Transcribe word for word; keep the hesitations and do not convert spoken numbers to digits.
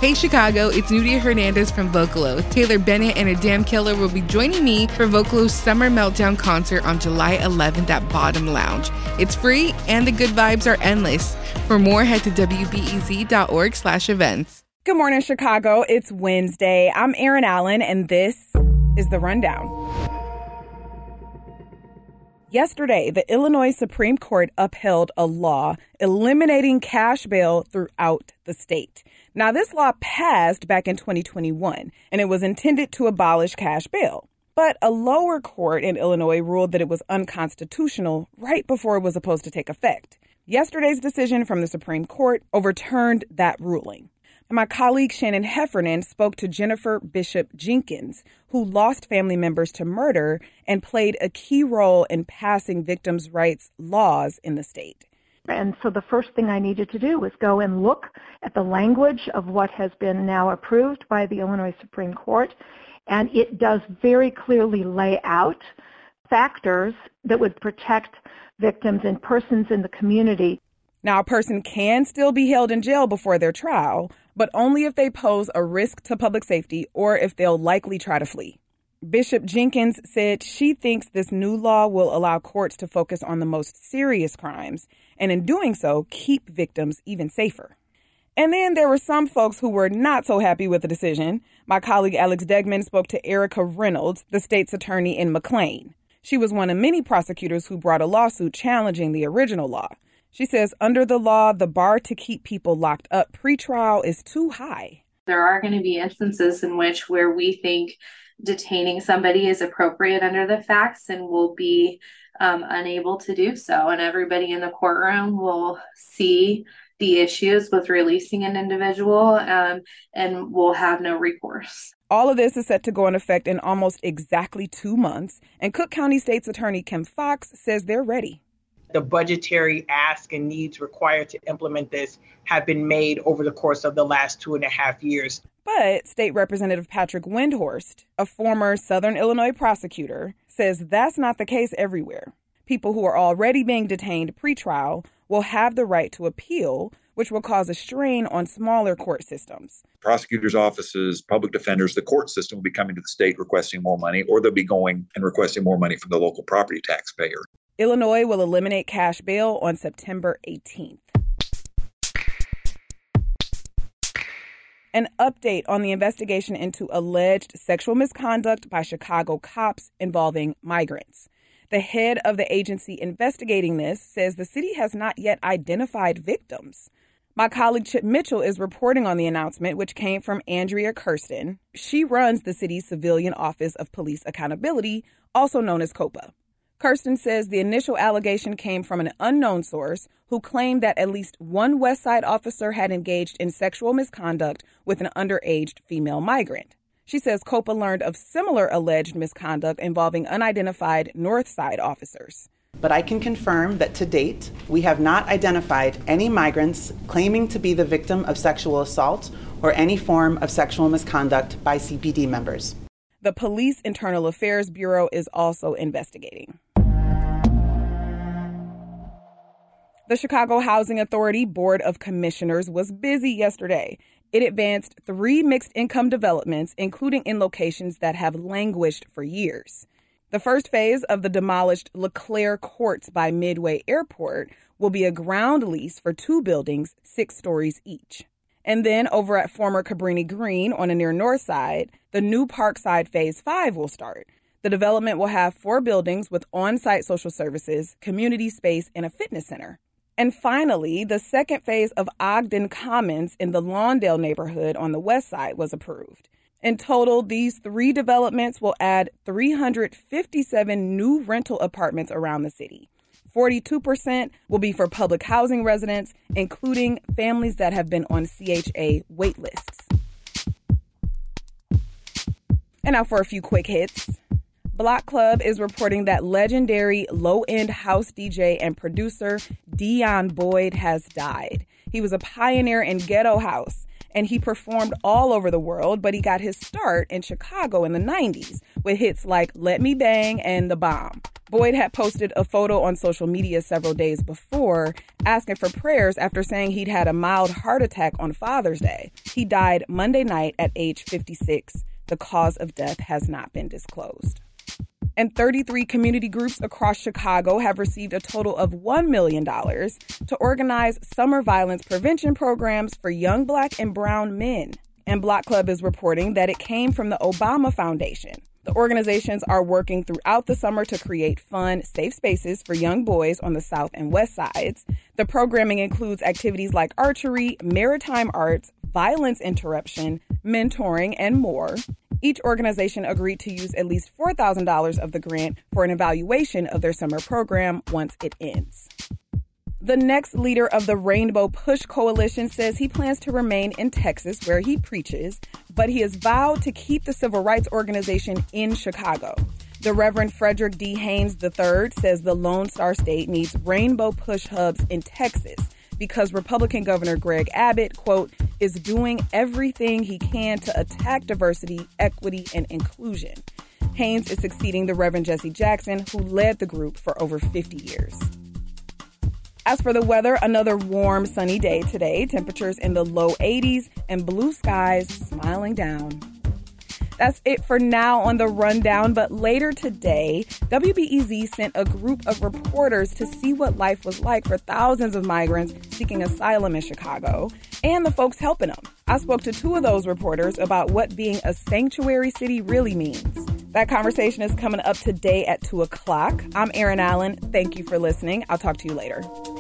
Hey Chicago, it's Nudia Hernandez from Vocalo. Taylor Bennett and Adam Killer will be joining me for Vocalo's Summer Meltdown concert on July eleventh at Bottom Lounge. It's free and the good vibes are endless. For more, head to W B E Z dot org slash events. Good morning, Chicago. It's Wednesday. I'm Erin Allen, and this is The Rundown. Yesterday, the Illinois Supreme Court upheld a law eliminating cash bail throughout the state. Now, this law passed back in twenty twenty-one, and it was intended to abolish cash bail. But a lower court in Illinois ruled that it was unconstitutional right before it was supposed to take effect. Yesterday's decision from the Supreme Court overturned that ruling. My colleague Shannon Heffernan spoke to Jennifer Bishop Jenkins, who lost family members to murder and played a key role in passing victims' rights laws in the state. And so the first thing I needed to do was go and look at the language of what has been now approved by the Illinois Supreme Court, and it does very clearly lay out factors that would protect victims and persons in the community. Now, a person can still be held in jail before their trial, but only if they pose a risk to public safety or if they'll likely try to flee. Bishop Jenkins said she thinks this new law will allow courts to focus on the most serious crimes, and in doing so, keep victims even safer. And then there were some folks who were not so happy with the decision. My colleague Alex Degman spoke to Erica Reynolds, the state's attorney in McLean. She was one of many prosecutors who brought a lawsuit challenging the original law. She says under the law, the bar to keep people locked up pretrial is too high. There are going to be instances in which where we think detaining somebody is appropriate under the facts and will be um, unable to do so. And everybody in the courtroom will see the issues with releasing an individual um, and will have no recourse. All of this is set to go into effect in almost exactly two months. And Cook County State's Attorney Kim Fox says they're ready. The budgetary ask and needs required to implement this have been made over the course of the last two and a half years. But State Representative Patrick Windhorst, a former Southern Illinois prosecutor, says that's not the case everywhere. People who are already being detained pretrial will have the right to appeal, which will cause a strain on smaller court systems. Prosecutors' offices, public defenders, the court system will be coming to the state requesting more money, or they'll be going and requesting more money from the local property taxpayer. Illinois will eliminate cash bail on September eighteenth. An update on the investigation into alleged sexual misconduct by Chicago cops involving migrants. The head of the agency investigating this says the city has not yet identified victims. My colleague Chip Mitchell is reporting on the announcement, which came from Andrea Kirsten. She runs the city's Civilian Office of Police Accountability, also known as COPA. Kirsten says the initial allegation came from an unknown source who claimed that at least one West Side officer had engaged in sexual misconduct with an underage female migrant. She says COPA learned of similar alleged misconduct involving unidentified North Side officers. But I can confirm that to date, we have not identified any migrants claiming to be the victim of sexual assault or any form of sexual misconduct by C P D members. The Police Internal Affairs Bureau is also investigating. The Chicago Housing Authority Board of Commissioners was busy yesterday. It advanced three mixed-income developments, including in locations that have languished for years. The first phase of the demolished LeClaire Courts by Midway Airport will be a ground lease for two buildings, six stories each. And then over at former Cabrini Green on the near north side, the new Parkside Phase five will start. The development will have four buildings with on-site social services, community space, and a fitness center. And finally, the second phase of Ogden Commons in the Lawndale neighborhood on the west side was approved. In total, these three developments will add three hundred fifty-seven new rental apartments around the city. forty-two percent will be for public housing residents, including families that have been on C H A wait lists. And now for a few quick hits. Block Club is reporting that legendary low-end house D J and producer Dion Boyd has died. He was a pioneer in ghetto house, and he performed all over the world, but he got his start in Chicago in the nineties with hits like Let Me Bang and The Bomb. Boyd had posted a photo on social media several days before asking for prayers after saying he'd had a mild heart attack on Father's Day. He died Monday night at age fifty-six. The cause of death has not been disclosed. And thirty-three community groups across Chicago have received a total of one million dollars to organize summer violence prevention programs for young Black and brown men. And Block Club is reporting that it came from the Obama Foundation. The organizations are working throughout the summer to create fun, safe spaces for young boys on the south and west sides. The programming includes activities like archery, maritime arts, violence interruption, mentoring, and more. Each organization agreed to use at least four thousand dollars of the grant for an evaluation of their summer program once it ends. The next leader of the Rainbow Push Coalition says he plans to remain in Texas, where he preaches, but he has vowed to keep the civil rights organization in Chicago. The Reverend Frederick D. Haynes the third says the Lone Star State needs Rainbow Push hubs in Texas because Republican Governor Greg Abbott, quote, is doing everything he can to attack diversity, equity, and inclusion. Haynes is succeeding the Reverend Jesse Jackson, who led the group for over fifty years. As for the weather, another warm, sunny day today. Temperatures in the low eighties and blue skies smiling down. That's it for now on the rundown, but later today, W B E Z sent a group of reporters to see what life was like for thousands of migrants seeking asylum in Chicago and the folks helping them. I spoke to two of those reporters about what being a sanctuary city really means. That conversation is coming up today at two o'clock. I'm Erin Allen. Thank you for listening. I'll talk to you later.